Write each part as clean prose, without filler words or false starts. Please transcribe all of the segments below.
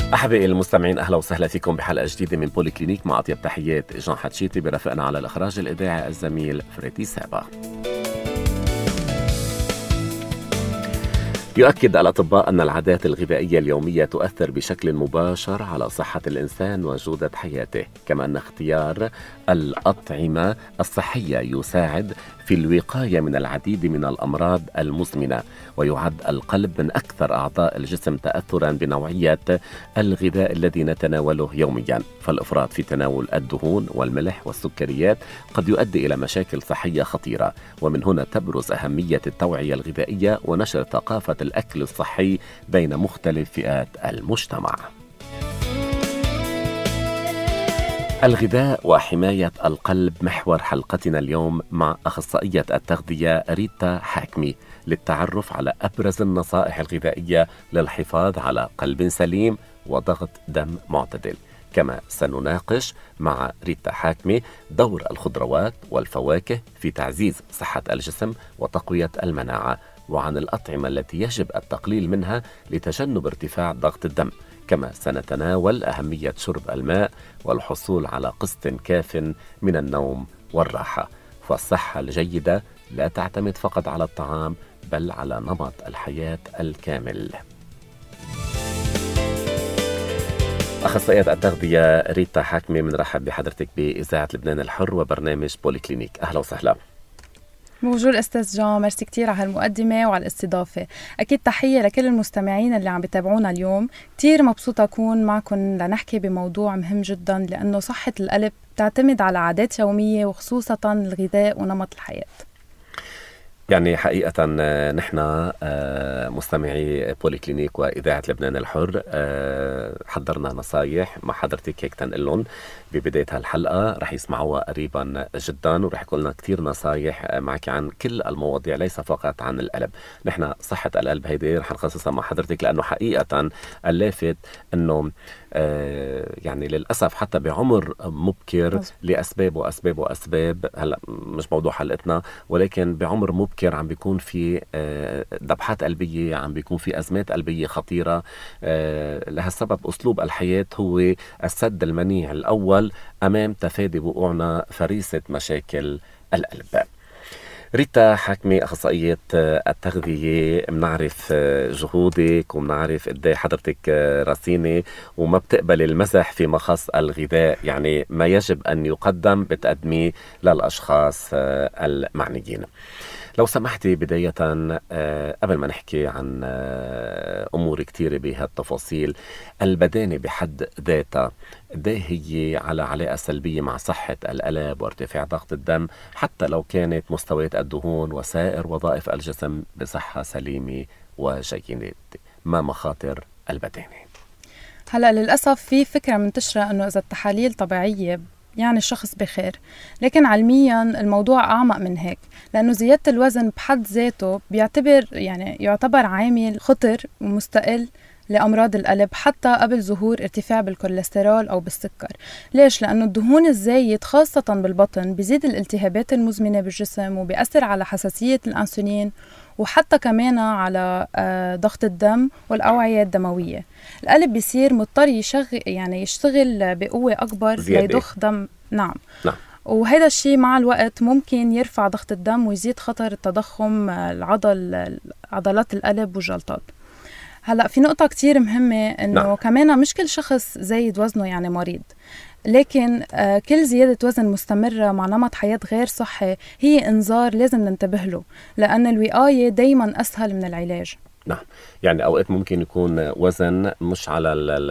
أحبائي المستمعين، أهلا وسهلا فيكم بحلقة جديدة من بولي كلينيك مع أطيب تحيات جان حتشيتي، برفقنا على الإخراج الإذاعي الزميل فريدي سابا. يؤكد الأطباء أن العادات الغذائية اليومية تؤثر بشكل مباشر على صحة الإنسان وجودة حياته، كما أن اختيار الأطعمة الصحية يساعد في الوقاية من العديد من الأمراض المزمنة، ويعد القلب من أكثر أعضاء الجسم تأثرا بنوعية الغذاء الذي نتناوله يوميا، فالإفراط في تناول الدهون والملح والسكريات قد يؤدي إلى مشاكل صحية خطيرة، ومن هنا تبرز أهمية التوعية الغذائية ونشر ثقافة الأكل الصحي بين مختلف فئات المجتمع. الغذاء وحماية القلب محور حلقتنا اليوم مع أخصائية التغذية ريتا حاكمي للتعرف على أبرز النصائح الغذائية للحفاظ على قلب سليم وضغط دم معتدل. كما سنناقش مع ريتا حاكمي دور الخضروات والفواكه في تعزيز صحة الجسم وتقوية المناعة، وعن الأطعمة التي يجب التقليل منها لتجنب ارتفاع ضغط الدم. كما سنتناول أهمية شرب الماء والحصول على قسط كاف من النوم والراحة، فالصحة الجيدة لا تعتمد فقط على الطعام بل على نمط الحياة الكامل. أخصائية التغذية ريتا حاكمي، بنرحب بحضرتك بإذاعة لبنان الحر وبرنامج بولي كلينيك. أهلا وسهلا. بونجور أستاذ جان، ميرسي كتير على هالمقدمة وعلى الاستضافة. أكيد تحية لكل المستمعين اللي عم بيتابعونا اليوم. كتير مبسوطة أكون معكم لنحكي بموضوع مهم جدا، لأنه صحة القلب تعتمد على عادات يومية وخصوصا الغذاء ونمط الحياة. يعني حقيقة نحن مستمعي بولي كلينيك وإذاعة لبنان الحر حضرنا نصايح مع حضرتك هيك تنقلهم ببداية هالحلقة، رح يسمعوها قريبا جدا، ورح يكون لنا كتير نصايح معك عن كل المواضيع ليس فقط عن القلب. نحن صحة القلب هيدي رح نخصصها مع حضرتك، لأنه حقيقة اللافت أنه يعني للأسف حتى بعمر مبكر لأسباب وأسباب وأسباب، هلأ مش موضوع حلقتنا، ولكن بعمر مبكر عم بيكون في ذبحات قلبية، عم بيكون في أزمات قلبية خطيرة. لهالسبب أسلوب الحياة هو السد المنيع الأول أمام تفادي وقوعنا فريسة مشاكل القلب. ريتا حاكمي، أخصائية التغذية، بنعرف جهودك وبنعرف قد ايه حضرتك رصينة وما بتقبل المزح في مخص الغذاء، يعني ما يجب أن يقدم بتقدميه للأشخاص المعنيين. لو سمحتي بداية قبل ما نحكي عن أمور كتيرة بهالتفاصيل، البدانة بحد ذاتها ده هي على علاقة سلبية مع صحة القلب وارتفاع ضغط الدم، حتى لو كانت مستويات الدهون وسائر وظائف الجسم بصحة سليمة وجيدة. ما مخاطر البدانة؟ هلأ للأسف في فكرة منتشرة أنه إذا التحاليل طبيعية يعني الشخص بخير، لكن علميا الموضوع أعمق من هيك، لأنه زيادة الوزن بحد ذاته يعتبر عامل خطر ومستقل لأمراض القلب حتى قبل ظهور ارتفاع بالكوليسترول أو بالسكر. ليش؟ لأنه الدهون الزايد خاصة بالبطن بيزيد الالتهابات المزمنة بالجسم وبيأثر على حساسية الأنسولين وحتى كمان على ضغط الدم والأوعية الدموية. القلب بيصير مضطر يشتغل بقوة أكبر ليضخ دم. نعم. وهذا الشيء مع الوقت ممكن يرفع ضغط الدم ويزيد خطر التضخم عضلات القلب والجلطات. هلأ في نقطة كتير مهمة، إنه كمان مش كل شخص زايد وزنه يعني مريض، لكن كل زيادة وزن مستمرة مع نمط حياة غير صحي هي إنذار لازم ننتبه له، لأن الوقاية دايما أسهل من العلاج. نعم، يعني أوقات ممكن يكون وزن مش على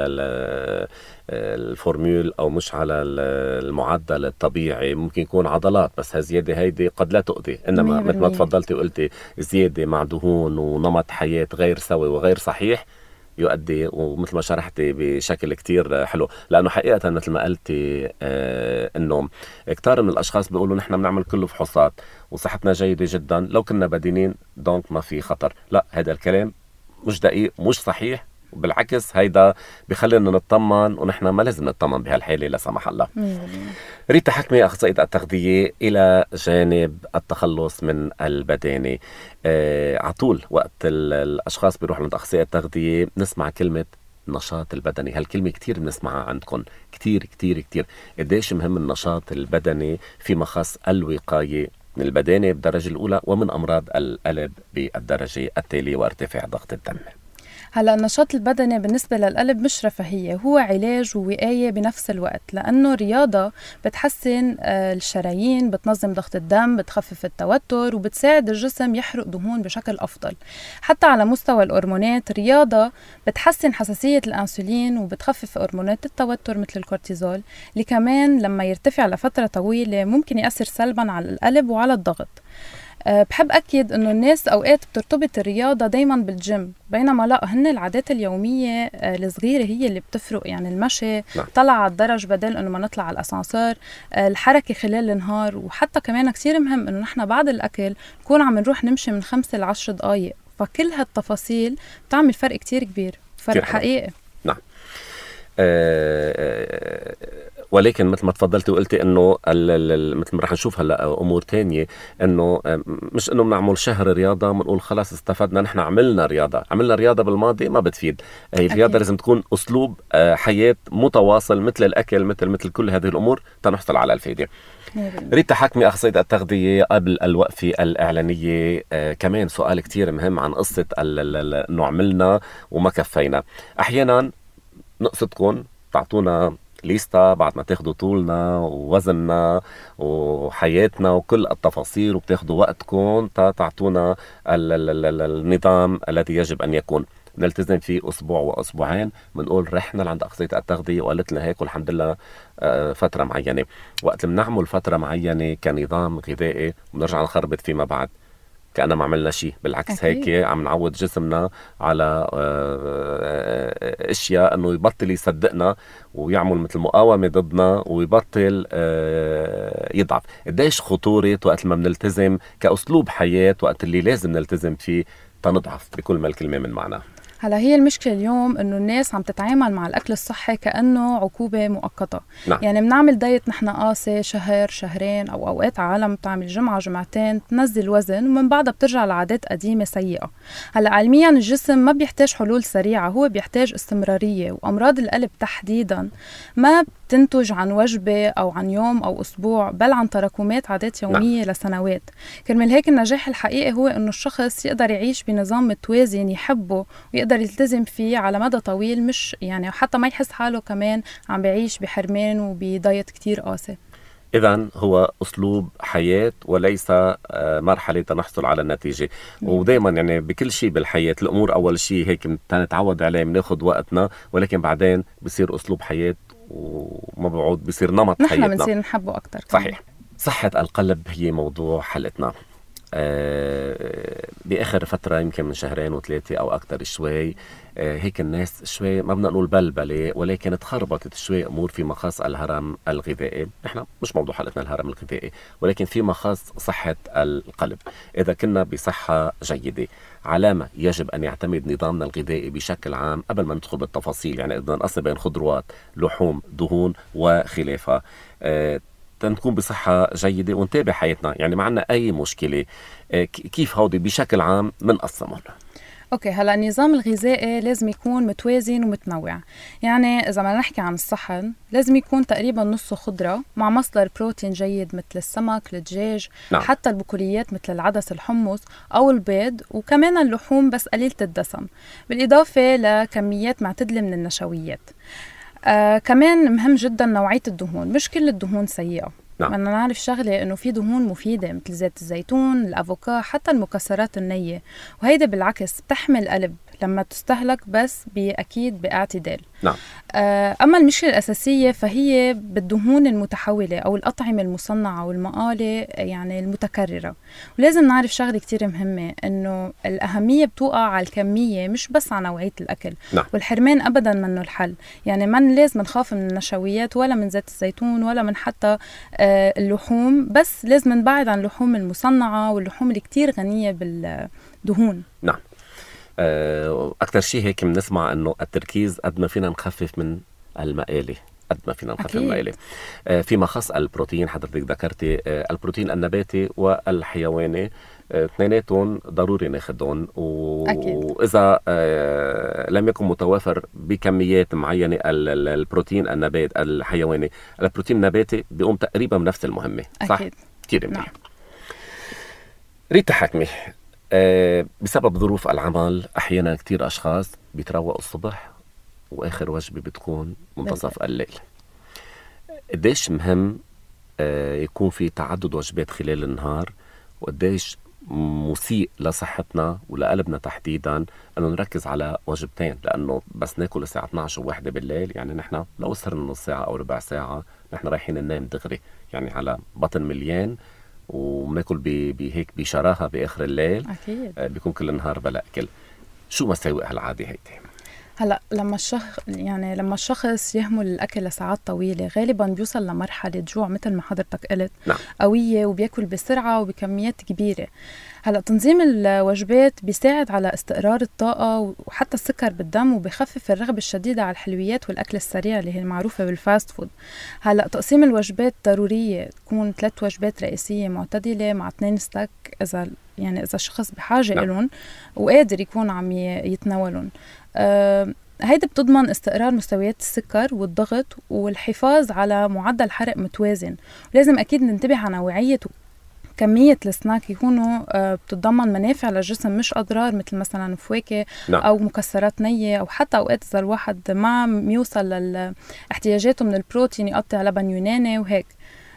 الفورمول أو مش على المعدل الطبيعي، ممكن يكون عضلات، بس هالزيادة هيدي قد لا تؤذي، إنما مثل ما تفضلتي وقلتي زيادة مع دهون ونمط حياة غير سوي وغير صحيح يؤدي، ومثل ما شرحتي بشكل كتير حلو، لأنه حقيقة مثل ما قلتي إنه كتار من الأشخاص بيقولوا نحن بنعمل كله فحوصات وصحتنا جيدة جدا، لو كنا بدينين دونك ما في خطر. لا، هذا الكلام مش دقيق، مش صحيح، بالعكس هيدا بيخلينا نطمن، ونحن ما لازم نطمن بهالحالة لا سمح الله. ريتا حاكمي، أخصائية التغذية، إلى جانب التخلص من البدانة، عطول وقت الأشخاص بيروحوا عند أخصائي التغذية نسمع كلمة النشاط البدني. هالكلمة كتير بنسمعها عندكم، كتير كتير كتير. قديش مهم النشاط البدني فيما خص الوقاية من البدانة بالدرجة الأولى ومن أمراض القلب بالدرجة التالية وارتفاع ضغط الدم؟ هلا النشاط البدني بالنسبة للقلب مش رفاهية، هو علاج ووقاية بنفس الوقت، لأنه رياضة بتحسن الشرايين، بتنظم ضغط الدم، بتخفف التوتر، وبتساعد الجسم يحرق دهون بشكل أفضل. حتى على مستوى الهرمونات رياضة بتحسن حساسية الأنسولين وبتخفف هرمونات التوتر مثل الكورتيزول، اللي كمان لما يرتفع لفترة طويلة ممكن يأثر سلبا على القلب وعلى الضغط. بحب أكد أنه الناس أوقات بترتبط الرياضة دايما بالجيم، بينما لا، هن العادات اليومية الصغيرة هي اللي بتفرق. يعني المشي، طلع على الدرج بدل أنه ما نطلع على الأسانسير، الحركة خلال النهار، وحتى كمان كثير مهم أنه نحن بعد الأكل نكون عم نروح نمشي من 5 ل10 دقايق. فكل هالتفاصيل بتعمل فرق كتير كبير، فرق حقيقي. نعم. ولكن مثل ما تفضلتي وقلتي انه مثل ما رح نشوف هلا امور تانية، انه مش انه بنعمل شهر رياضه بنقول خلاص استفدنا، نحن عملنا رياضه بالماضي ما بتفيد. هي الرياضه لازم تكون اسلوب حياه متواصل مثل الاكل، مثل كل هذه الامور تنحصل على الفائده. ريتا حكمي، اخصائيه التغذيه، قبل الوقفه الاعلانيه كمان سؤال كتير مهم عن قصه انه عملنا وما كفينا. احيانا نقصدكم تعطونا ليستا بعد ما تاخدوا طولنا ووزننا وحياتنا وكل التفاصيل، وبتاخدوا وقتكم تعطونا النظام الذي يجب أن يكون نلتزم فيه أسبوع وأسبوعين. بنقول رحنا لعند أخصائية التغذية وقالت لنا هيك والحمد لله فترة معينة. وقت بنعمل فترة معينة كنظام غذائي بنرجع نخربط فيما بعد كأننا ما عملنا شيء، بالعكس هيك عم نعود جسمنا على اشياء انه يبطل يصدقنا ويعمل مثل مقاومة ضدنا ويبطل يضعف. قديش خطورة وقت ما بنلتزم كأسلوب حياة، وقت اللي لازم نلتزم فيه تنضعف بكل ما الكلمة من معنى. هلا هي المشكلة اليوم انه الناس عم تتعامل مع الاكل الصحي كأنه عقوبة مؤقتة. نعم. يعني بنعمل دايت نحن قاسي شهر شهرين، او اوقات عالم بتعمل جمعة جمعتين تنزل وزن ومن بعدها بترجع لعادات قديمة سيئة. هلا علميا الجسم ما بيحتاج حلول سريعة، هو بيحتاج استمرارية، وامراض القلب تحديدا ما بتنتج عن وجبة او عن يوم او اسبوع، بل عن تراكمات عادات يومية لسنوات. كرمال هيك النجاح الحقيقي هو انه الشخص يقدر يعيش بنظام متوازن يحبه ويقدر يلتزم فيه على مدى طويل، مش يعني حتى ما يحس حاله كمان عم بعيش بحرمان وبدايت كتير قاسي. إذن هو أسلوب حياة وليس مرحلة تنحصل على النتيجة. ودايما يعني بكل شيء بالحياة الأمور أول شيء هيك نتعود عليه، بناخد وقتنا، ولكن بعدين بصير أسلوب حياة وما بعود بصير نمط حياتنا، نحن بنصير نحبه أكتر. صحيح. صحة القلب هي موضوع حلقتنا. بآخر فترة يمكن من 2 و 3 أو أكتر شوي هيك الناس شوي ما بدنا نقول بلبلة، ولكن تخربطت شوي أمور في مخاص الهرم الغذائي. نحن مش موضوع حلقتنا الهرم الغذائي، ولكن في مخاص صحة القلب. إذا كنا بصحة جيدة علامة يجب أن يعتمد نظامنا الغذائي بشكل عام قبل ما ندخل بالتفاصيل. يعني إذا نقسم بين خضروات، لحوم، دهون وخلافها، تنكون بصحة جيدة ونتابع حياتنا. يعني معنا أي مشكلة كيف هودي بشكل عام منقسمهم؟ اوكي، هلا النظام الغذائي لازم يكون متوازن ومتنوع. يعني اذا ما نحكي عن الصحن لازم يكون تقريبا نصه خضره مع مصدر بروتين جيد مثل السمك، الدجاج، نعم. حتى البقوليات مثل العدس، الحمص او البيض، وكمان اللحوم بس قليله الدسم، بالاضافه لكميات معتدله من النشويات. كمان مهم جدا نوعيه الدهون، مش كل الدهون سيئه. نعم. بدنا نعرف شغلة إنه في دهون مفيدة مثل زيت الزيتون، الأفوكا، حتى المكسرات النية، وهيدا بالعكس بتحمي القلب لما تستهلك بس أكيد باعتدال. نعم. أما المشكلة الأساسية فهي بالدهون المتحولة أو الأطعمة المصنعة والمقالة يعني المتكررة. ولازم نعرف شغلة كتير مهمة، إنه الأهمية بتوقع على الكمية مش بس على نوعية الأكل. نعم. والحرمان أبدا منه الحل. يعني ما لازم نخاف من النشويات ولا من زيت الزيتون ولا من حتى اللحوم، بس لازم نبعد عن اللحوم المصنعة واللحوم اللي كتير غنية بالدهون. نعم. أكتر شيء هيك بنسمع أنه التركيز قد ما فينا نخفف من المقالي، قد ما فينا نخفف المقالي. فيما خص البروتين، حضرتك ذكرتي البروتين النباتي والحيواني اثنيناتهم ضروري ناخدهم، أكيد. وإذا لم يكن متوافر بكميات معينة البروتين الحيواني، البروتين النباتي بيقوم تقريبا بنفس المهمة. صح؟ أكيد. كتير منيح. نعم. ريتا حكمي، بسبب ظروف العمل أحيانا كتير أشخاص بيتروقوا الصبح وآخر وجبة بتكون منتصف الليل. قديش مهم يكون في تعدد وجبات خلال النهار، وقديش مسيء لصحتنا ولقلبنا تحديدا أنه نركز على وجبتين، لأنه بس ناكل الساعة 12 وواحدة بالليل يعني نحن لو سهرنا نص ساعة أو ربع ساعة نحن رايحين ننام دغري، يعني على بطن مليان، وبناكل بهيك بشراهة بآخر الليل. أكيد. بيكون كل النهار بلا أكل. شو مساوئ هالعادة هيدي؟ هلا لما الشخص يهمل الاكل لساعات طويله غالبا بيوصل لمرحله جوع مثل ما حضرتك قلت. نعم. قويه، وبياكل بسرعه وبكميات كبيره. هلا تنظيم الوجبات بيساعد على استقرار الطاقه وحتى السكر بالدم، وبيخفف الرغبه الشديده على الحلويات والاكل السريع اللي هي المعروفه بالفاست فود. هلا تقسيم الوجبات ضروريه، تكون 3 وجبات رئيسيه معتدله مع 2 ستاك اذا الشخص بحاجه نعم. لهم وقادر يكون عم يتناولهم. هيدا بتضمن استقرار مستويات السكر والضغط والحفاظ على معدل حرق متوازن. لازم أكيد ننتبه على نوعية وكمية السناك يكونوا بتضمن منافع للجسم مش أضرار، مثل مثلا فواكه. نعم. أو مكسرات نية، أو حتى أوقات إذا الواحد ما يوصل لاحتياجاته من البروتين يقطع لبن يوناني وهيك.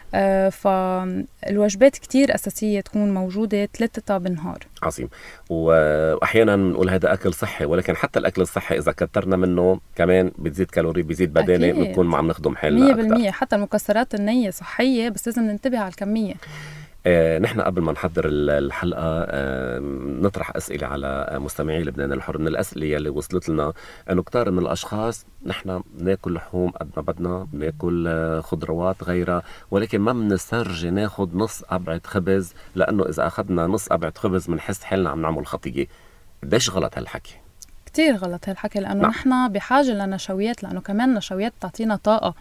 فالوجبات كتير أساسية تكون موجودة 3 بالنهار. عظيم. وأحيانا نقول هذا أكل صحي، ولكن حتى الأكل الصحي إذا كترنا منه كمان بتزيد كالوري، بيزيد بدانة، بنكون ما عم نخدم حالنا 100%. حتى المكسرات النية صحية، بس لازم ننتبه على الكمية. نحن قبل ما نحضر الحلقة نطرح أسئلة على مستمعي لبنان الحر. من الأسئلة اللي وصلت لنا أنه كتار من الأشخاص نحن ناكل لحوم قد ما بدنا، ناكل خضروات غيرها، ولكن ما بنسترجي ناخد نص قبعة خبز، لأنه إذا أخذنا نص قبعة خبز بنحس حالنا عم نعمل خطية. قديش غلط هالحكي؟ كتير غلط هالحكي، لأنه نحن بحاجة لنشويات، لأنه كمان النشويات بتعطينا طاقة،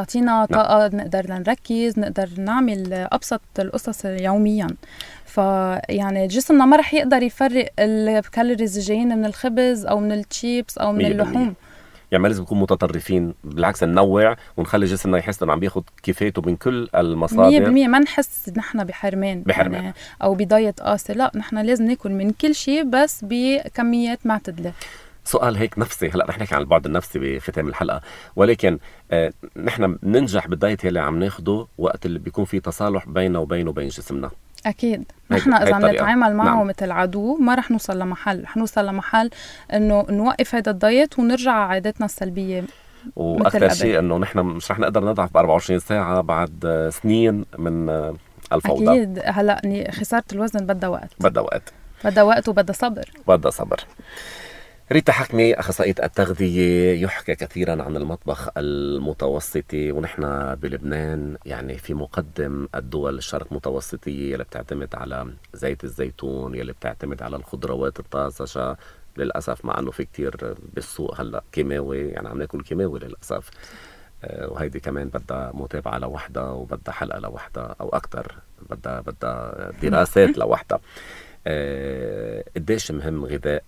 نقدر نركز، نقدر نعمل أبسط القصص يوميا. فيعني جسمنا ما رح يقدر يفرق الكالوريز الجايين من الخبز أو من التشيبس أو من اللحوم. يعني ما لازم نكون متطرفين، بالعكس ننوع ونخلي جسمنا يحس انه عم بياخد كفايته من كل المصادر. 100% ما نحس نحن بحرمان يعني او بضاية قاسي، لا نحن لازم ناكل من كل شيء بس بكميات معتدلة. سؤال هيك نفسي، هلا رح نحكي عن البعد النفسي بختام الحلقة، ولكن نحن ننجح بالدايت اللي عم ناخده وقت اللي بيكون في تصالح بينه وبين جسمنا. أكيد. نحن إذا نتعامل معه نعم. مثل عدو ما رح نوصل لمحل، رح نوصل لمحل إنه نوقف هذا الدايت ونرجع على عاداتنا السلبية. وأكثر شيء إنه نحن مش رح نقدر نضعف ب 24 ساعة بعد سنين من الفوضى. أكيد. هلأ خسارة الوزن بدها وقت وبدها صبر. ريتا حكمي، أخصائية التغذية، يحكى كثيرا عن المطبخ المتوسطي، ونحن بلبنان يعني في مقدم الدول الشرق متوسطية اللي بتعتمد على زيت الزيتون، يلي بتعتمد على الخضروات الطازجة. للأسف مع أنه في كتير بالسوق هلأ كيماوي، يعني عم ناكل كيماوي للأسف. وهيدي كمان بدها متابعة لوحدها، وبدها حلقة لوحدها أو أكتر، بدها دراسات لوحدها. قديش مهم غذاء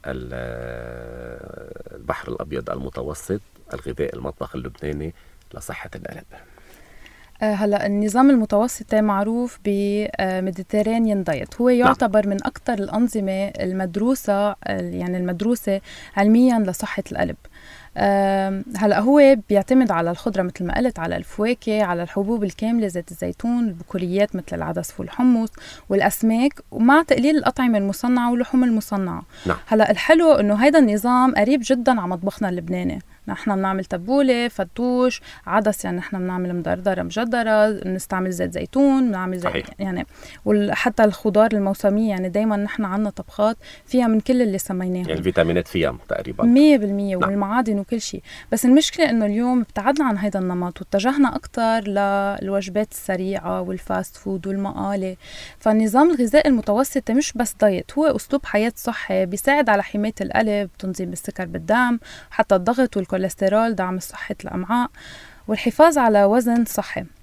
البحر الأبيض المتوسط، الغذاء المطبخ اللبناني لصحة القلب؟ هلا النظام المتوسطي معروف بميديترينيان دايت، هو يعتبر من أكثر الأنظمة المدروسة علميا لصحة القلب. هلا هو بيعتمد على الخضرة مثل ما قلت، على الفواكه، على الحبوب الكاملة، زيت الزيتون، البقوليات مثل العدس والحمص والأسماك، ومع تقليل الأطعمة المصنعة واللحوم المصنعة. نعم. هلا الحلو إنه هيدا النظام قريب جدا على مطبخنا اللبناني. نحن بنعمل تبولة، فتوش، عدس، يعني نحن بنعمل مدردرة مجدرة، بنستعمل زيت زيتون، بنعمل زيت يعني، وحتى الخضار الموسمية، يعني دايما نحن عنا طبخات فيها من كل اللي سميناهم، يعني الفيتامينات فيها تقريبا 100%. نعم. والمعادن وكل شيء. بس المشكلة إنه اليوم ابتعدنا عن هيدا النمط واتجهنا أكتر للوجبات السريعة والفاست فود والمقالة. فالنظام الغذائي المتوسط مش بس دايت، هو أسلوب حياة صحي بيساعد على حماية القلب، تنظيم السكر بالدم، حتى الضغط والكوليسترول، دعم صحة الأمعاء، والحفاظ على وزن صحي.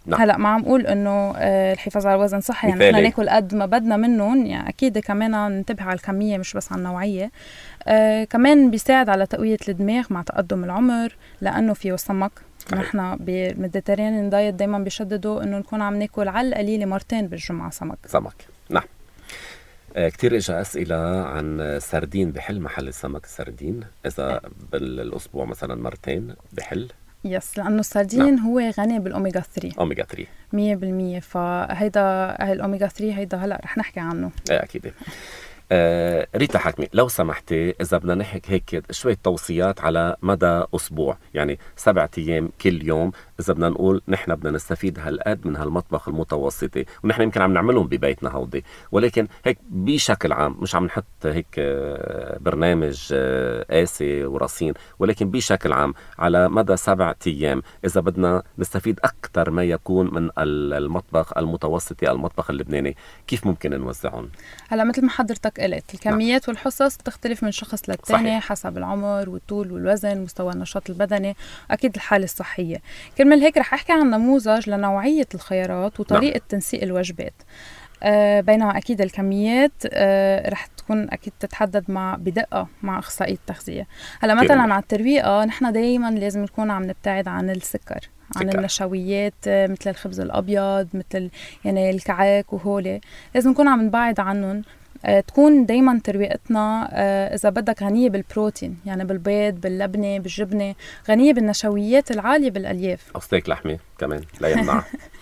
نعم. هلا ما عم اقول انه الحفاظ على الوزن صحي يعني احنا ناكل قد ما بدنا منهم، يعني اكيد كمان ننتبه على الكميه مش بس على النوعيه. كمان بيساعد على تقويه الدماغ مع تقدم العمر لانه فيه سمك. نحن بالميديترينيان دايت دايما بيشددوا انه نكون عم ناكل على القليله مرتين بالجمعه سمك. نعم. كتير اجى اسئله عن سردين. بحل محل السمك السردين اذا بالاسبوع مثلا مرتين بحل؟ يس، لانه السردين هو غني بالاوميجا 3. اوميجا 3 100%. فهيدا الاوميجا 3 هيدا هلا رح نحكي عنه. اكيد. ريتا حكمي، لو سمحتي إذا بدنا نحكي هيك شوية توصيات على مدى أسبوع، يعني 7 أيام كل يوم، إذا بدنا نقول نحن بدنا نستفيد هالقد من هالمطبخ المتوسطي، ونحن يمكن عم نعملهم ببيتنا هودي، ولكن هيك بشكل عام، مش عم نحط هيك برنامج قاسي ورصين، ولكن بشكل عام على مدى 7 أيام إذا بدنا نستفيد أكثر ما يكون من المطبخ المتوسطي، المطبخ اللبناني، كيف ممكن نوزعهم؟ هلا مثل ما حضرتك قلت الكميات والحصص تختلف من شخص للتاني حسب العمر والطول والوزن، مستوى النشاط البدني، أكيد الحالة الصحية. كرمال هيك رح أحكي عن نموذج لنوعية الخيارات وطريقة تنسيق الوجبات. بينما أكيد الكميات رح تكون أكيد تتحدد بدقة مع أخصائي التغذية. هلا مثلا على الترويقة نحن دايما لازم نكون عم نبتعد عن السكر، عن النشويات مثل الخبز الأبيض، مثل يعني الكعك وهولي، لازم نكون عم نبعد عنهم. تكون دايما ترويقتنا إذا بدك غنية بالبروتين، يعني بالبيض، باللبنة، بالجبنة، غنية بالنشويات العالية بالألياف، أو ستيك لحمة كمان لا يمنع.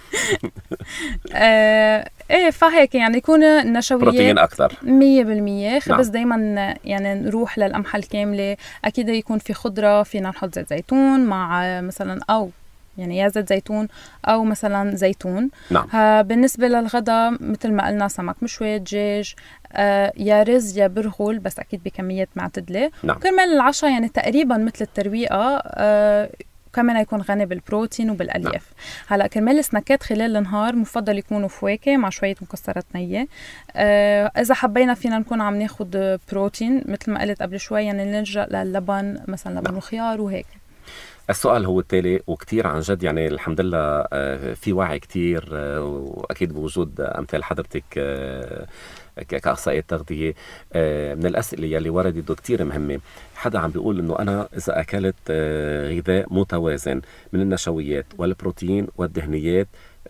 ايه فهيك يعني يكون النشويات بروتين أكثر 100%. خبز دايما يعني نروح للقمحة الكاملة، أكيد يكون في خضرة، فينا نحط زيت زيتون مع مثلا أو يعني يا زيت زيتون أو مثلا زيتون. بالنسبة للغدا مثل ما قلنا سمك مشوي، دجاج، يا رز يا برغل، بس أكيد بكميات معتدلة. كرمال العشاء يعني تقريبا مثل الترويقة كمان يكون غني بالبروتين وبالألياف. هلا كرمال السناكات خلال النهار مفضل يكونوا فواكه مع شوية مكسرات نية. إذا حبينا فينا نكون عم ناخد بروتين مثل ما قلت قبل شوي، يعني نلجأ للبن مثلا، لبن وخيار وهيك. السؤال هو التالي وكتير عن جد، يعني الحمد لله في وعي كتير، وأكيد بوجود أمثال حضرتك كأخصائية تغذية. من الأسئلة يلي وردت كتير مهمة، حدا عم بيقول إنه أنا إذا أكلت غذاء متوازن من النشويات والبروتين والدهنيات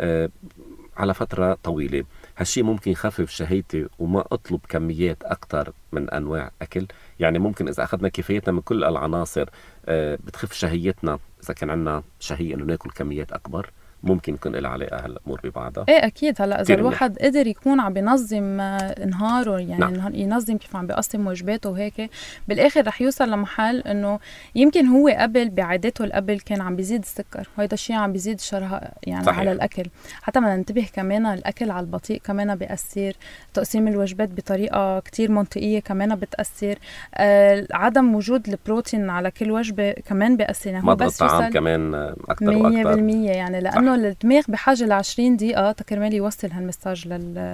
على فترة طويلة، هالشي ممكن يخفف شهيتي وما أطلب كميات أكتر من أنواع أكل؟ يعني ممكن إذا أخذنا كفايتنا من كل العناصر بتخف شهيتنا إذا كان عندنا شهية إنه ناكل كميات أكبر؟ ممكن يكون لها علاقة هالأمور ببعضها؟ ايه أكيد. هلا إذا الواحد قدر يكون عم بينظم نهاره، يعني ينظم كيف عم بيقسم وجباته وهيك، بالآخر رح يوصل لمحل إنه يمكن هو قبل بعادته قبل كان عم بيزيد السكر، وهيدا الشيء عم بيزيد شرها يعني صحيح. على الأكل. حتى ما ننتبه كمان الأكل على البطيء كمان بيأثر، تقسيم الوجبات بطريقة كتير منطقية كمان بتأثر، عدم وجود البروتين على كل وجبة كمان بيأثر. يعني مضغ الطعام كمان أكتر وأكتر 100%، يعني لأنه الدماغ بحاجة ل20 دقيقة تكرمال يوصل هالمساج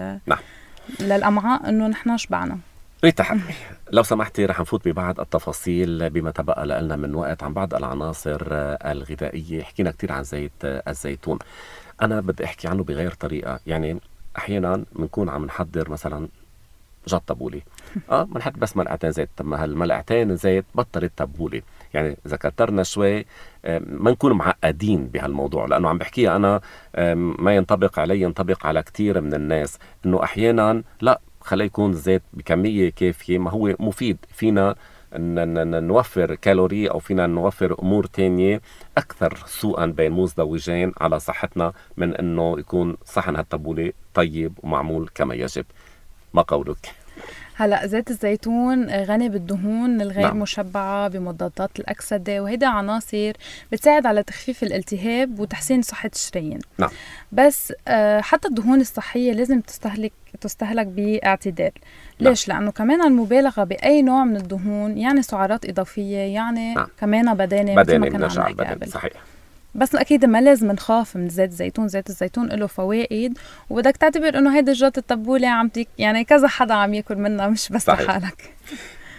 للأمعاء إنه نحن شبعنا. ريتا حكمي، لو سمحتي رح نفوت ببعض التفاصيل بما تبقى لنا من وقت عن بعض العناصر الغذائية. حكينا كتير عن زيت الزيتون، أنا بدي أحكي عنه بغير طريقة. يعني أحيانا بنكون عم نحضر مثلا جات تبولي بنحط بس ملعقتين زيت، طب ما هالملعقتين زيت بطلت تبولي. يعني إذا كترنا شوي ما نكون معقدين بهالموضوع، لأنه عم بحكيها أنا ما ينطبق علي، ينطبق على كتير من الناس، إنه أحيانا لا خلي يكون الزيت بكمية كافية، ما هو مفيد، فينا نوفر كالوري أو فينا نوفر أمور تانية أكثر سوءا بين مزدوجين على صحتنا من إنه يكون صحن هالتبولة طيب ومعمول كما يجب. ما قولك؟ هلا زيت الزيتون غني بالدهون الغير مشبعة بمضادات الأكسدة، وهيدا عناصر بتساعد على تخفيف الالتهاب وتحسين صحة الشرايين. بس حتى الدهون الصحية لازم تستهلك باعتدال. ليش؟ لأنه كمان المبالغة بأي نوع من الدهون يعني سعرات إضافية، يعني كمان بدانة بنرجع على البدن. صحيح. بس أكيد ما لازم نخاف من زيت الزيتون. زيت الزيتون له فوائد، وبدك تعتبر إنه هيدا جات التبولة عم يعني كذا حدا عم يأكل منها، مش بس لحالك.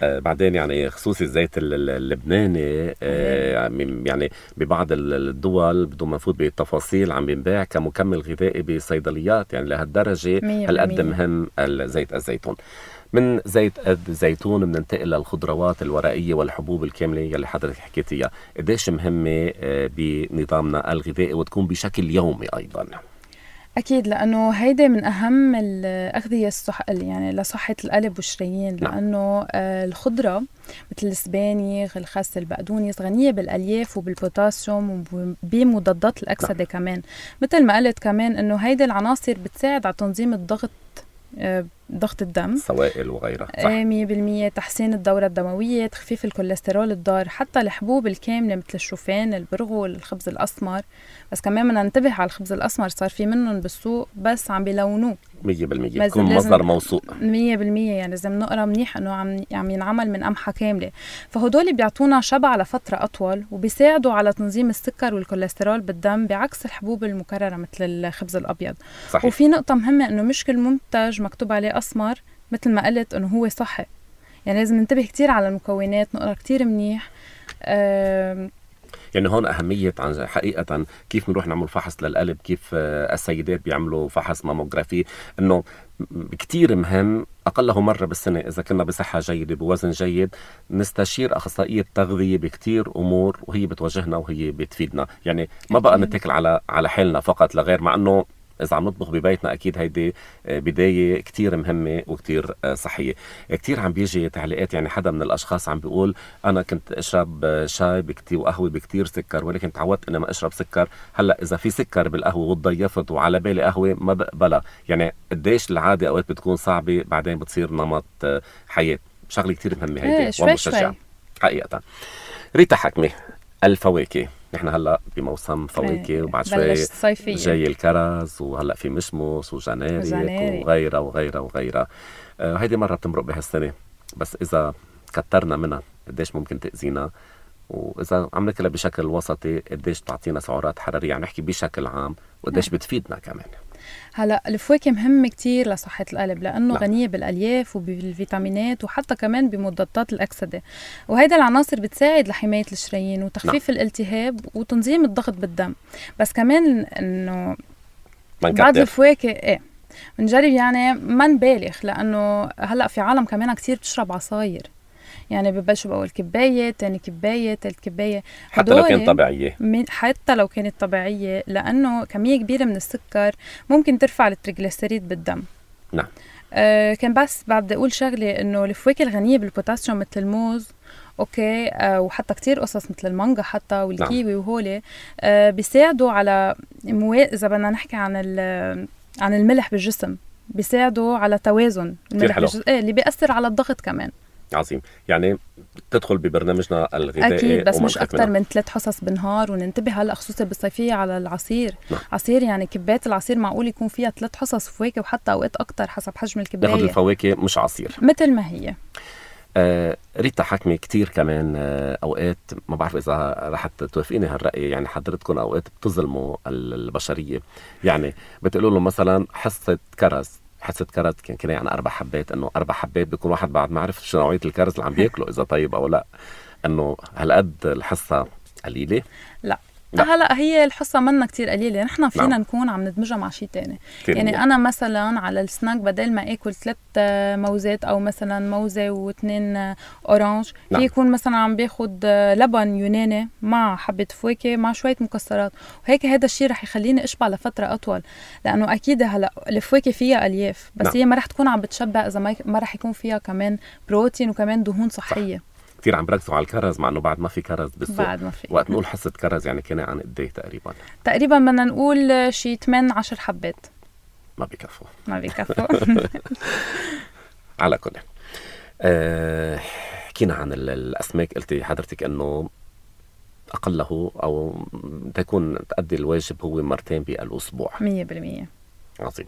بعدين يعني خصوصي الزيت اللبناني يعني ببعض الدول بدون ما نفوت بالتفاصيل عم بينباع كمكمل غذائي بصيدليات، يعني لهالدرجة هالقد مهم زيت الزيتون. من زيت الزيتون بننتقل للخضروات الورقية والحبوب الكاملة يلي حضرتك حكيتيها، قديش مهمة بنظامنا الغذائي وتكون بشكل يومي أيضا؟ أكيد، لأنه هيدا من أهم الأغذية يعني لصحة القلب والشرايين، لأنه الخضرة مثل السبانخ، الخس، البقدونس غنية بالألياف وبالبوتاسيوم وبمضادات الأكسدة كمان. مثل ما قلت كمان إنه هيدا العناصر بتساعد على تنظيم ضغط الدم، سوائل وغيرها، 100%، تحسين الدورة الدموية، تخفيف الكوليسترول الضار. حتى الحبوب الكاملة مثل الشوفان، البرغل، الخبز الأسمر، بس كمان بدنا ننتبه على الخبز الأسمر، صار في منهم بالسوق بس عم بيلونوه 100%، يكون مصدر موثوق 100%، يعني لازم نقرا منيح انه عم ينعمل من قمحة كاملة. فهدول بيعطونا شبع لفترة أطول وبيساعدوا على تنظيم السكر والكوليسترول بالدم، بعكس الحبوب المكررة مثل الخبز الأبيض. صحيح. وفي نقطة مهمة، انه مش كل منتج مكتوب عليه أسمر مثل ما قلت انه هو صحي، يعني لازم ننتبه كتير على المكونات، نقرا كتير منيح. يعني هون أهمية عن حقيقة كيف نروح نعمل فحص للقلب، كيف السيدات بيعملوا فحص ماموغرافي، إنه كتير مهم أقله مرة بالسنة إذا كنا بصحة جيدة بوزن جيد نستشير أخصائية تغذية بكتير أمور، وهي بتوجهنا وهي بتفيدنا. يعني ما بقى نتكل على حالنا فقط لغير، مع أنه إذا عم نطبخ ببيتنا أكيد هيدي بداية كتير مهمة وكتير صحية. كتير عم بيجي تعليقات، يعني حدا من الأشخاص عم بيقول أنا كنت أشرب شاي بكتير وقهوة بكتير سكر، ولكن تعودت إني ما أشرب سكر، هلأ إذا في سكر بالقهوة وتضيفت وعلى بالي قهوة ما بقبلها. يعني قديش العادة أوقات بتكون صعبة بعدين بتصير نمط حياة. شغلة كتير مهمة هيدي ومشجعة حقيقة. ريتا حكمي، الفواكه، نحن هلا بموسم فواكه وبعد شوي جاي الكرز، وهلا في مشمش وجناري وغيرها وغيرها وغيرها. هيدي مرة بتمرق بهالسنة، بس إذا كترنا منها قديش ممكن تأذينا، وإذا عم ناكلها بشكل وسطي قديش تعطينا سعرات حرارية. يعني نحكي بشكل عام وقديش بتفيدنا كمان. هلا الفواكه مهمة كتير لصحة القلب، لأنه غنية بالألياف وبالفيتامينات وحتى كمان بمضادات الأكسدة، وهيدا العناصر بتساعد لحماية الشرايين وتخفيف الالتهاب وتنظيم الضغط بالدم. بس كمان إنه بعض الفواكه بنجرب يعني ما نبالغ، لأنه هلا في عالم كمان كتير بتشرب عصاير، يعني ببلشوا بأول كباية، تاني كباية، تالت كباية، حتى لو كانت طبيعية، حتى لو كانت طبيعية، لأنه كمية كبيرة من السكر ممكن ترفع التريغليسيريد بالدم. نعم. كان بس بدي أقول شغلة، إنه الفواكه الغنية بالبوتاسيوم مثل الموز أوكي، وحتى كتير قصص مثل المانجا حتى والكيوي وهولي بيساعدوا على إذا بدنا نحكي عن الملح بالجسم، بيساعدوا على توازن الملح بالجسم اللي بيأثر على الضغط كمان. عظيم. يعني تدخل ببرنامجنا الغذائي أكيد، بس مش أكتر من 3 حصص بالنهار. وننتبه هلأ خصوصا بالصيفية على العصير. عصير يعني كباية العصير معقول يكون فيها 3 حصص فواكه، وحتى أوقات أكتر حسب حجم الكباية. ناخد الفواكه مش عصير مثل ما هي. ريتا حكمي، كتير كمان أوقات ما بعرف إذا رح توافقيني هالرأي، يعني حضرتكم أوقات بتظلموا البشرية. يعني بتقولوا له مثلا حصة كرز كان يعني 4 حبات، انه 4 حبات بيكون واحد بعد ما عرف شو نوعية الكرز اللي عم بياكله اذا طيب او لا، انه هالقد الحصة قليلة؟ لا. هلا هي الحصة منا كتير قليلة، نحن فينا نكون عم ندمجها مع شيء تاني. يعني أنا مثلا على السناك بدل ما آكل 3 موزات أو مثلا موزة و2 أورانج، في يكون مثلا عم باخد لبن يوناني مع حبة فواكه مع شوية مكسرات، وهيك هذا الشيء رح يخليني أشبع لفترة أطول. لأنه أكيد هلا الفواكه فيها ألياف، بس هي ما رح تكون عم بتشبع إذا ما رح يكون فيها كمان بروتين وكمان دهون صحية. كتير عم بركزوا على الكرز، مع انه بعد ما في كرز بالسوق. بعد ما في. وقت نقول حصة كرز يعني كان عن قد ايه تقريبا بدنا نقول شي 8-10 حبات. ما بيكفوا على كل. حكينا عن الاسماك، قلتي حضرتك انه اقله او تكون تؤدي الواجب هو 2 مرات بالاسبوع. 100%. عظيم.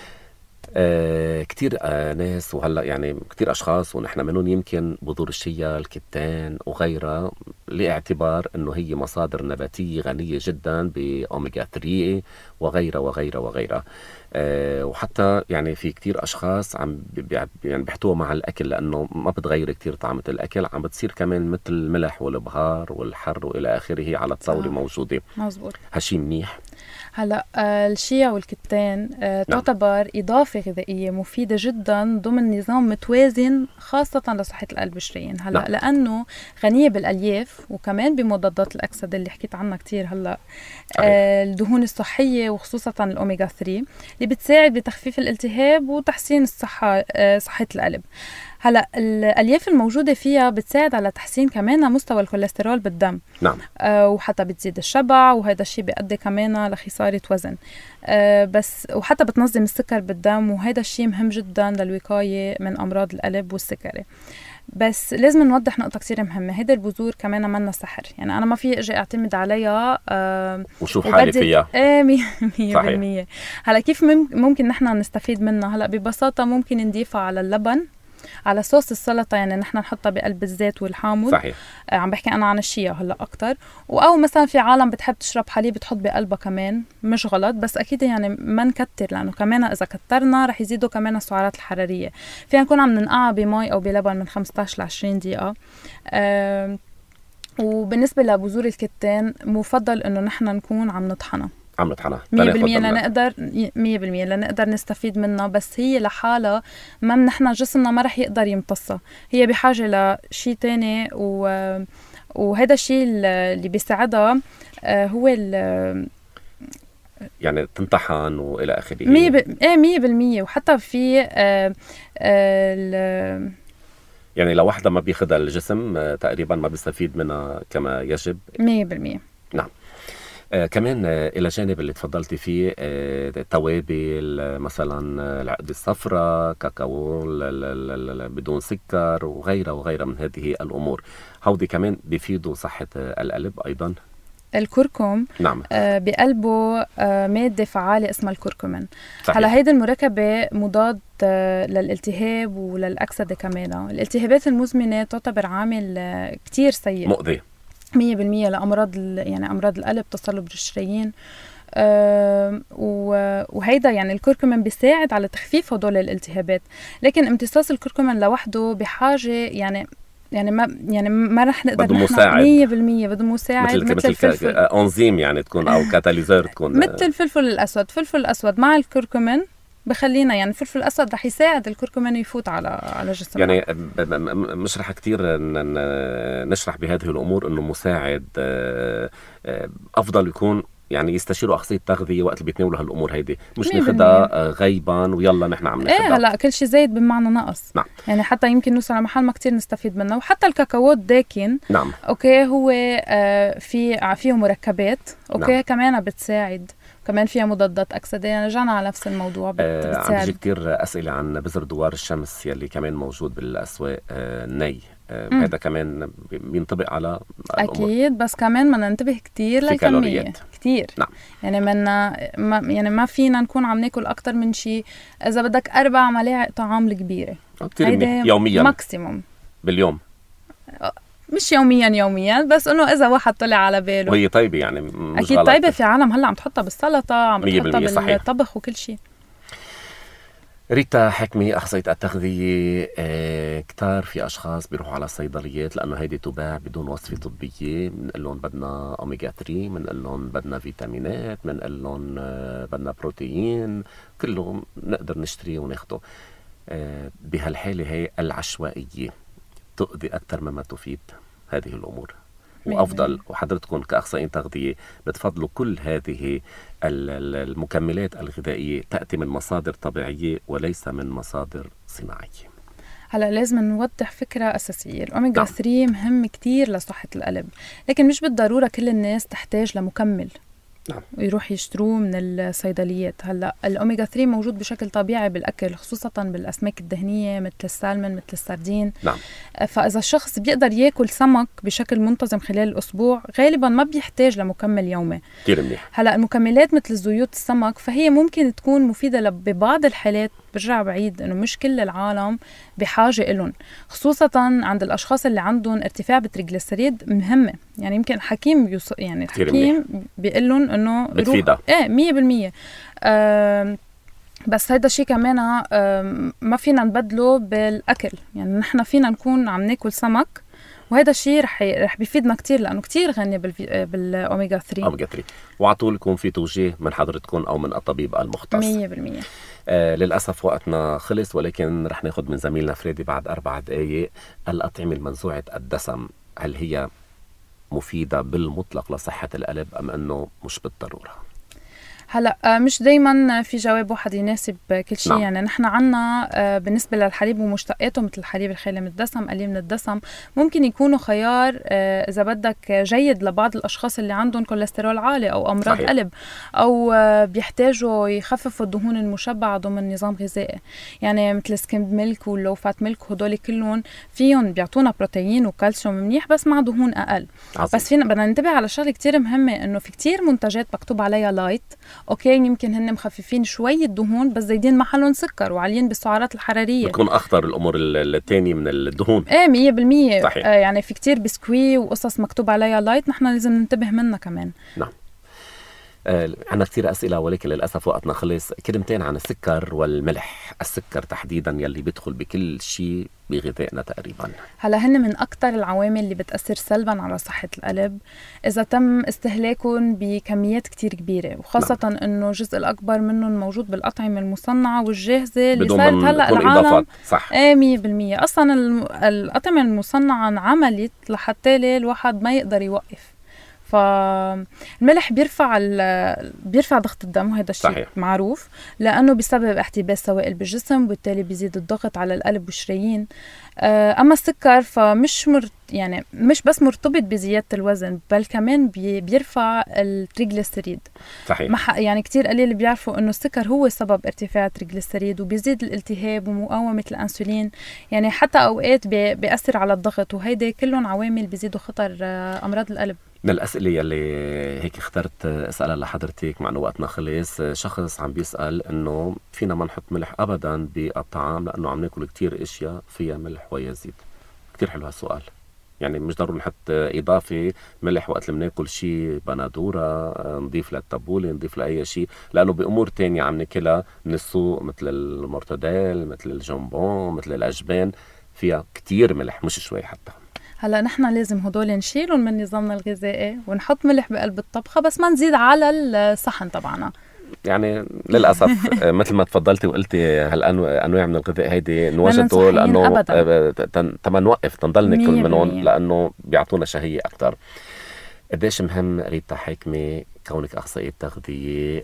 كتير ناس، وهلا يعني كتير اشخاص ونحن منهم يمكن بذور الشيا، الكتان وغيرها، لاعتبار أنه هي مصادر نباتية غنية جدا بأوميجا 3 وغيرها وغيرها وغيرها. وحتى يعني في كتير أشخاص يعني بيحطوها مع الأكل لأنه ما بتغير كتير طعمة الأكل، عم بتصير كمان مثل الملح والبهار والحر وإلى آخره على الطاولة موجودة. مزبوط. هالشي منيح. هلا الشيا والكتان تعتبر إضافة غذائية مفيدة جدا ضمن نظام متوازن خاصة لصحة القلب والشرايين. هلا لأنه غنية بالألياف وكمان بمضادات الأكسدة اللي حكيت عنها كتير هلا. الدهون الصحية وخصوصا الأوميجا 3 اللي بتساعد بتخفيف الالتهاب وتحسين صحة القلب. هلا الألياف الموجودة فيها بتساعد على تحسين كمان مستوى الكوليسترول بالدم. نعم. وحتى بتزيد الشبع، وهذا الشيء بيؤدي كمان لخسارة وزن. بس وحتى بتنظم السكر بالدم، وهذا الشيء مهم جدا للوقاية من أمراض القلب والسكري. بس لازم نوضح نقطة كتير مهمة، هيدا البذور كمان منا سحر، يعني أنا ما في أجي أعتمد عليها وشوف حالي فيها. 100%. هلا كيف ممكن نحن نستفيد منها؟ هلا ببساطة ممكن نضيفها على اللبن، على صوص السلطة، يعني نحن نحطها بقلب الزيت والحامض. صحيح. عم بحكي أنا عن الشيا هلا أكتر. أو مثلا في عالم بتحب تشرب حليب بتحط بقلبها كمان، مش غلط، بس أكيد يعني ما نكتر، لأنه كمان إذا كترنا رح يزيدوا كمان السعرات الحرارية. فينا نكون عم ننقعها بماء أو بلبن من 15 ل 20 دقيقة. وبالنسبة لبذور الكتان مفضل إنه نحن نكون عم نطحنها 100% لنقدر نستفيد منها، بس هي لحالها ما نحن جسمنا ما رح يقدر يمتصها، هي بحاجة لشيء تاني. وهذا الشيء اللي بيساعدها هو يعني تنطحن وإلى آخره. 100%. وحتى في يعني لو واحدة ما بياخدها الجسم تقريبا ما بيستفيد منها كما يجب 100%. نعم. كمان إلى جانب اللي تفضلتي فيه توابل مثلا العقد الصفراء، كاكاو بدون سكر وغيرها من هذه الأمور، هودي كمان بيفيدوا صحة القلب أيضا. الكركم نعم. بقلبه مادة فعالة اسمها الكركمين. هلا هيدي المركبة مضاد للالتهاب وللأكسدة كمان. الالتهابات المزمنة تعتبر عامل كتير سيء مؤذي 100% لأمراض يعني أمراض القلب، تصلب الشرايين. وهيدا يعني الكركمين بيساعد على تخفيف هدول الالتهابات، لكن امتصاص الكركمين لوحده بحاجة يعني ما رح نقدر. بده مساعد 100%. بده مساعد مثل انزيم يعني تكون او كاتاليزور تكون مثل الفلفل الاسود مع الكركمين بخلينا يعني الفلفل الاسود رح يساعد الكركمين يفوت على جسمنا. يعني مش رح كتير نشرح بهذه الامور انه مساعد افضل يكون يعني يستشيروا أخصائي التغذية وقت اللي بيتناولوا هالأمور هيدي، مش ناخدها غيبا ويلا نحن عم ناخدها. هلا كل شيء زايد بمعنى نقص. نعم. يعني حتى يمكن نوصل لمحل ما كتير نستفيد منه. وحتى الكاكاو الداكن نعم اوكي هو فيه مركبات اوكي نعم. كمان بتساعد، كمان فيها مضادات أكسدة. يعني رجعنا على نفس الموضوع. عم بيجي كتير أسئلة عن بذر دوار الشمس يلي كمان موجود بالأسواق الني. هذا كمان بينطبق على الأمور. أكيد، بس كمان بدنا ننتبه كتير للكمية كتير. نعم. يعني ما فينا نكون عم ناكل أكتر من شيء. إذا بدك 4 ملاعق طعام الكبيرة يوميا ماكسيموم باليوم، مش يوميا، بس انه اذا واحد طلع على باله. وهي طيبه يعني مش اكيد غلط. طيبه، في عالم هلا عم تحطها بالسلطه، عم تحطها بالطبخ وكل شيء. ريتا حكمي، أخصائية التغذية. كتار في أشخاص بيروحوا على الصيدليات لأنه هيدي تباع بدون وصفة طبية، بنقول لهم بدنا أوميجا 3، بنقول لهم بدنا فيتامينات، بنقول لهم بدنا بروتين، كله نقدر نشتريه وناخده. بهالحالة هي العشوائية تؤذي أكثر مما تفيد هذه الأمور. وأفضل، وحضرتكم كأخصائيين تغذية بتفضلوا كل هذه المكملات الغذائية تأتي من مصادر طبيعية وليس من مصادر صناعية. هلا لازم نوضح فكرة أساسية. الأوميجا 3 مهم كتير لصحة القلب، لكن مش بالضرورة كل الناس تحتاج لمكمل. نعم. ويروح يشتروه من الصيدليات. هلا الأوميغا 3 موجود بشكل طبيعي بالأكل، خصوصا بالأسماك الدهنية مثل السالمون مثل السردين. نعم. فإذا الشخص بيقدر يأكل سمك بشكل منتظم خلال الأسبوع غالبا ما بيحتاج لمكمل يومي. كتير منيح. هلا المكملات مثل زيوت السمك فهي ممكن تكون مفيدة ببعض الحالات. برجع بعيد إنه مش كل العالم بحاجة إلهم، خصوصا عند الأشخاص اللي عندهم ارتفاع بالتريغليسيريد مهمة. يعني يمكن الحكيم يعني الحكيم بيقول لهم إنه بتفيدها 100%. بس هيدا الشيء كمان ما فينا نبدله بالأكل. يعني نحن فينا نكون عم ناكل سمك، وهذا الشيء رح بيفيدنا كتير لأنه كتير غني بالأوميغا 3. أوميغا 3. وعطول يكون في توجيه من حضرتكم أو من الطبيب المختص. 100%. للأسف وقتنا خلص، ولكن رح ناخد من زميلنا فريدي بعد 4 دقايق. الأطعمة المنزوعة الدسم هل هي مفيدة بالمطلق لصحة القلب أم أنه مش بالضرورة؟ هلا مش دايما في جواب واحد يناسب كل شيء. نعم. يعني نحن عنا بالنسبه للحليب ومشتقاته مثل الحليب الخالي من الدسم، قليل من الدسم، ممكن يكونوا خيار اذا بدك جيد لبعض الاشخاص اللي عندهم كوليسترول عالي او امراض صحيح. قلب، او بيحتاجوا يخففوا الدهون المشبعه ضمن نظام غذائي. يعني مثل سكيمد ميلك واللو فات ميلك، هدول كلهم فيهم بيعطونا بروتين وكالسيوم منيح بس مع دهون اقل. عظيم. بس فينا بدنا ننتبه على شغله كتير مهمه، انه في كتير منتجات مكتوب عليها لايت. اوكي يمكن هن مخففين شوية دهون بس زايدين محلهم سكر وعاليين بالسعرات الحرارية. بتكون أخطر الأمور التانية من الدهون. 100%. صحيح. يعني في كتير بسكوي وقصص مكتوب عليها لايت، نحن لازم ننتبه منها كمان. نعم. عنا كثير أسئلة ولكن للأسف وقتنا خلص. كلمتين عن السكر والملح. السكر تحديدا يلي بيدخل بكل شيء بغذائنا تقريبا. هلا هن من أكتر العوامل اللي بتأثر سلبا على صحة القلب إذا تم استهلاكهم بكميات كتير كبيرة، وخاصة نعم. إنه الجزء الأكبر منهم موجود بالأطعمة المصنعة والجاهزة اللي صارت هلا العالم. صح. 100%. أصلا الأطعمة المصنعة انعملت لحتى الواحد ما يقدر يوقف. فالملح بيرفع ضغط الدم، وهذا الشيء معروف لأنه بيسبب احتباس سوائل بالجسم، وبالتالي بيزيد الضغط على القلب والشرايين. أما السكر فمش يعني مش بس مرتبط بزيادة الوزن، بل كمان بيرفع التريغليسيريد. صحيح. يعني كتير قليل بيعرفوا إنه السكر هو سبب ارتفاع التريغليسيريد، وبيزيد الالتهاب ومقاومة الأنسولين. يعني حتى أوقات بيأثر على الضغط، وهيدا كلهم عوامل بيزيدوا خطر أمراض القلب. من الأسئلة يلي هيك اخترت أسألها لحضرتك مع أنه وقتنا خلص. شخص عم بيسأل أنه فينا ما نحط ملح أبدا بالطعام لأنه عم ناكل كتير إشياء فيها ملح ويزيد. كتير حلو هالسؤال. يعني مش ضروري نحط إضافة ملح وقت اللي بناكل شيء بندورة، نضيف للتبولة، نضيف لأي شيء، لأنه بأمور تانية عم ناكلها من السوق مثل المرتديل، مثل الجمبون، مثل الأجبان، فيها كتير ملح مش شوي حتى. هلا نحن لازم هدول نشيلهم من نظامنا الغذائي ونحط ملح بقلب الطبخة، بس ما نزيد على الصحن تبعنا. يعني للأسف مثل ما تفضلتي وقلتي هالأنواع من الغذاء هيدي نوجده لأنه تما نوقف تنضل ناكل منهم لأنه بيعطونا شهية أكتر. قديش مهم ريتا حكمة كونك أخصائية تغذية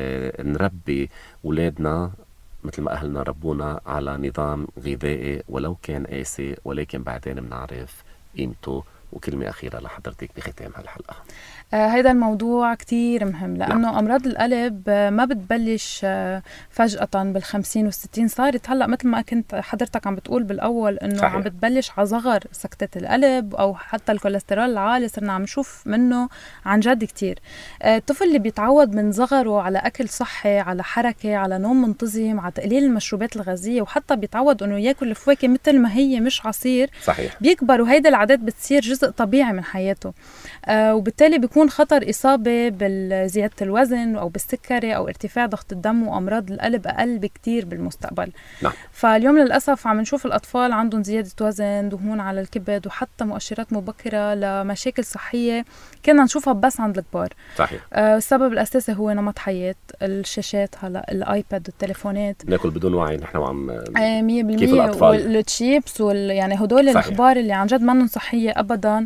نربي أولادنا مثل ما أهلنا ربونا على نظام غذائي ولو كان قاسي، ولكن بعدين بنعرف قيمته؟ وكلمة أخيرة لحضرتك بختام هالحلقة. هيدا الموضوع كتير مهم لأنه أمراض القلب ما بتبلش فجأة بال50 وال60. صارت هلأ مثل ما كنت حضرتك عم بتقول بالأول إنه صحيح. عم بتبلش على صغر سكتة القلب أو حتى الكوليسترول العالي صرنا عم نشوف منه عن جد كتير. الطفل اللي بيتعود من صغره على أكل صحي، على حركة، على نوم منتظم، على تقليل المشروبات الغازية، وحتى بيتعود إنه يأكل الفواكه مثل ما هي مش عصير، صحيح. بيكبر وهيدا العادات بتصير جزء طبيعي من حياته. وبالتالي بيكون خطر إصابة بزيادة الوزن أو بالسكري أو ارتفاع ضغط الدم وأمراض القلب أقل بكتير بالمستقبل. نعم. فاليوم للأسف عم نشوف الأطفال عندهم زيادة وزن، دهون على الكبد، وحتى مؤشرات مبكرة لمشاكل صحية كنا نشوفها بس عند الكبار. صحيح. السبب الأساسي هو نمط حياة، الشاشات، هلا الآيباد والتليفونات، ناكل بدون وعي نحن وعم 100%. كيف الأطفال والتشيبس يعني هدول الأخبار اللي عن جد منهم صحية أبدا.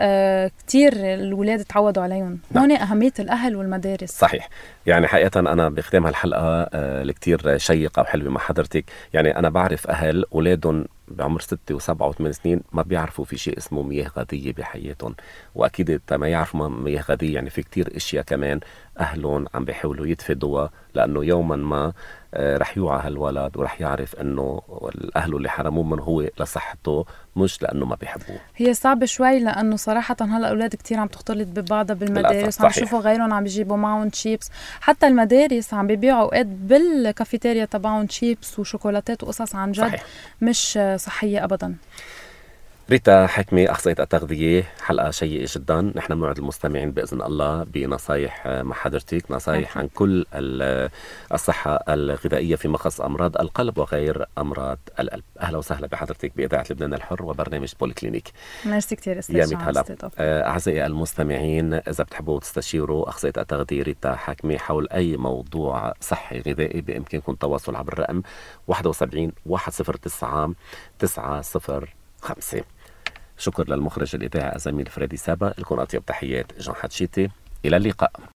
كتير الولاد تعودوا عليهم. نعم. هون أهمية الأهل والمدارس. صحيح. يعني حقيقة أنا بختام هالحلقة الكتير شيقة وحلوة مع حضرتك. يعني أنا بعرف أهل أولادهم بعمر 6 و7 و8 سنين ما بيعرفوا في شيء اسمه مياه غازية بحياتهم، وأكيد ما يعرفوا مياه غازية يعني في كتير إشياء كمان أهلهم عم بيحاولوا يتفادوها، لأنه يوما ما رح يوعى هالولد ورح يعرف أنه الأهل اللي حرموه من هو لصحته مش لأنه ما بيحبوه. هي صعبة شوي لأنه صراحة هلا أولاد كتير عم تختلط ببعضها بالمدارس، عم يشوفوا غيرهم عم بيجيبوا معهم شيبس، حتى المدارس عم بيبيعوا أوقات بالكافيتيريا تبعهم شيبس وشوكولاتات وقصص عن جد صحيح. مش صحية أبدا. ريتا حكمي، أخصائية التغذية، حلقة شيقة جدا. نحن بنوعد المستمعين بإذن الله بنصايح مع حضرتك، نصايح عن كل الصحة الغذائية في مخص أمراض القلب وغير أمراض القلب. أهلا وسهلا بحضرتك بإذاعة لبنان الحر وبرنامج بوليكلينيك. ميرسي كتير استاذ. أعزائي المستمعين، إذا بتحبوا تستشيروا أخصائية التغذية ريتا حكمي حول أي موضوع صحي غذائي بإمكانكم التواصل عبر الرقم 71 109 905. شكر للمخرج الإذاعي الزميل فريدي سابا. لكم أطيب تحيات جان حتشيتي، إلى اللقاء.